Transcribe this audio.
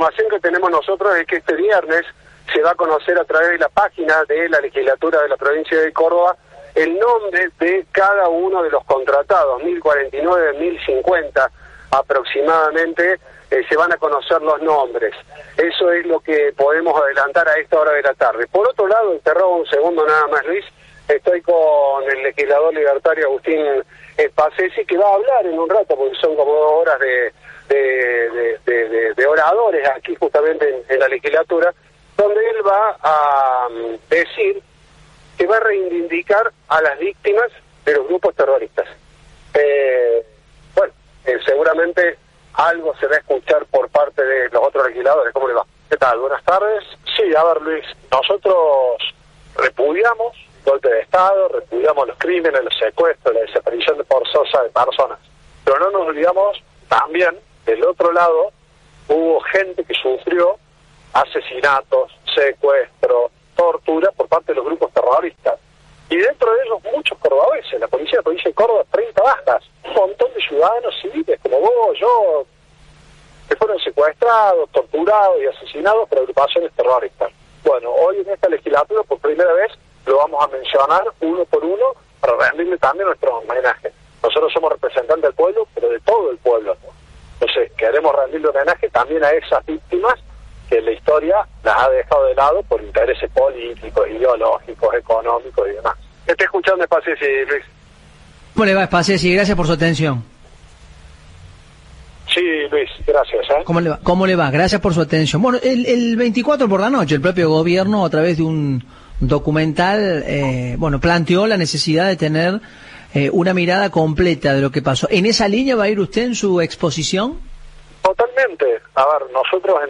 información que tenemos nosotros es que este viernes se va a conocer a través de la página de la legislatura de la provincia de Córdoba el nombre de cada uno de los contratados, 1049, 1050 aproximadamente, se van a conocer los nombres. Eso es lo que podemos adelantar a esta hora de la tarde. Por otro lado, te robo un segundo nada más, Luis, estoy con el legislador libertario Agustín Spassesi, que va a hablar en un rato, porque son como 2 horas de oradores aquí justamente en la legislatura, donde él va a decir que va a reivindicar a las víctimas de los grupos terroristas. Seguramente algo se va a escuchar por parte de los otros legisladores. ¿Cómo le va? ¿Qué tal? Buenas tardes. Sí, a ver, Luis, nosotros repudiamos golpe de Estado, repudiamos los crímenes, los secuestros, la desaparición forzosa de personas, pero no nos olvidamos también, del otro lado, hubo gente que sufrió asesinatos, secuestros, tortura por parte de los grupos terroristas. Y dentro de ellos muchos cordobeses, la policía de la provincia de Córdoba, 30 bajas, un montón de ciudadanos civiles como vos, yo, que fueron secuestrados, torturados y asesinados por agrupaciones terroristas. Bueno, hoy en esta legislatura por primera vez lo vamos a mencionar uno por uno para rendirle también nuestro homenaje. Nosotros somos representantes del pueblo, pero de todo el pueblo, ¿no? Entonces queremos rendirle homenaje también a esas víctimas que la historia las ha dejado de lado por intereses políticos, ideológicos, económicos y demás. Estoy escuchando Spassesi, Luis. ¿Cómo le va, Spassesi? Gracias por su atención. Sí, Luis, gracias. ¿Cómo le va? Gracias por su atención. Bueno, el 24 por la noche, el propio gobierno, a través de un documental, planteó la necesidad de tener una mirada completa de lo que pasó. ¿En esa línea va a ir usted en su exposición? Totalmente. A ver, nosotros